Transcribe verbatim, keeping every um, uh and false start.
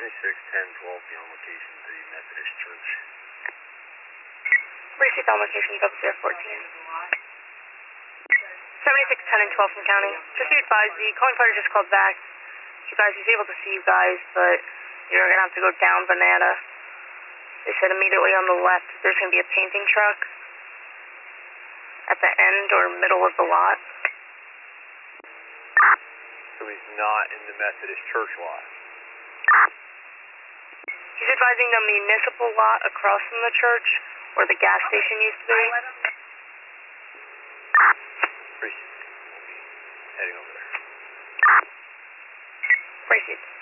seventy-six ten twelve, be on location to the Methodist Church. Receive on location, double zero fourteen. seventy-six ten and twelve from county. Just be advised, the calling party just called back. You guys, he's able to see you guys, but you're going to have to go down Banana. They said immediately on the left, there's going to be a painting truck at the end or middle of the lot. So he's not in the Methodist Church lot? He's advising the municipal lot across from the church, where the gas station used to be. Appreciate it. We'll be heading over there. Appreciate it.